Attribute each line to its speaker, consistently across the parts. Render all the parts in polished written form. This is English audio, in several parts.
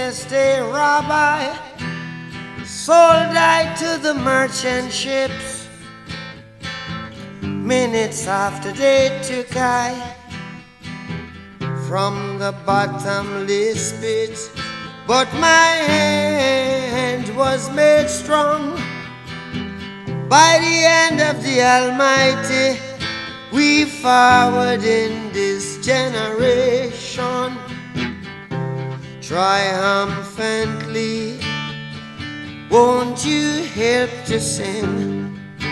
Speaker 1: witnessed a rabbi sold I to the merchant ships. Minutes after they took I from the bottomless pit, but my hand was made strong by the hand of the Almighty. We forward in this generation triumphantly. Won't you help to sing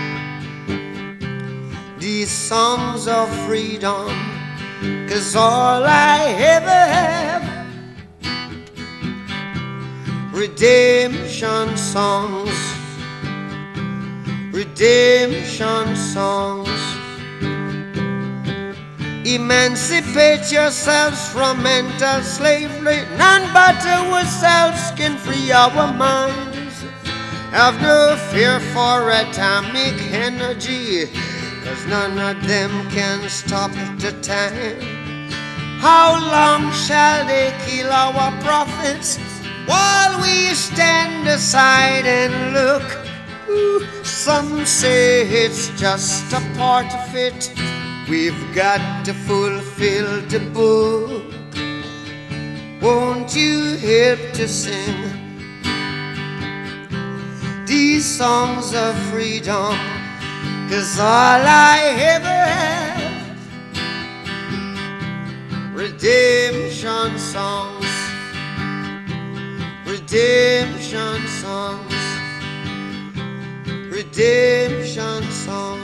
Speaker 1: these songs of freedom? 'Cause all I ever have, redemption songs, redemption songs. Emancipate yourselves from mental slavery. None but ourselves can free our minds. Have no fear for atomic energy, 'cause none of them can stop the time. How long shall they kill our prophets while we stand aside and look? Some say it's just a part of it. We've got to fulfill the book. Won't you help to sing these songs of freedom? 'Cause all I ever have, redemption songs, redemption songs, redemption songs.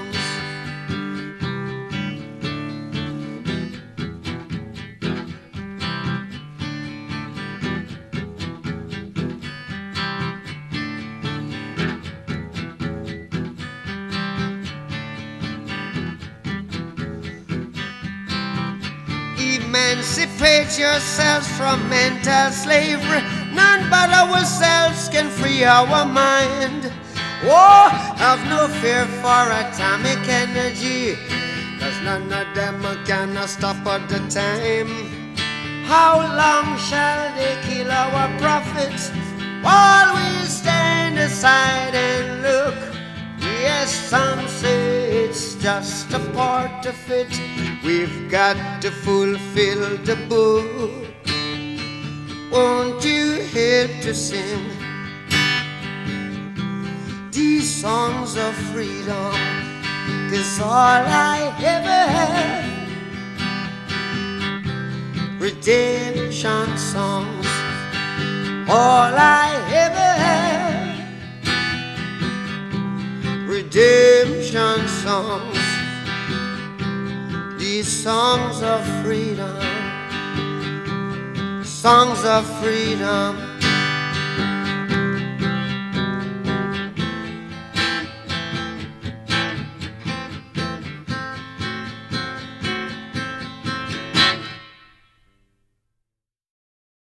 Speaker 1: Emancipate yourselves from mental slavery. None but ourselves can free our mind. Oh, have no fear for atomic energy, 'cause none of them can stop at the time. How long shall they kill our prophets while we stand aside and look? Yes, some say it's just a part of it. We've got to fulfill the book. Won't you help to sing these songs of freedom? 'Cause all I ever have, redemption songs. All I ever have, redemption songs. These songs of freedom, songs of freedom.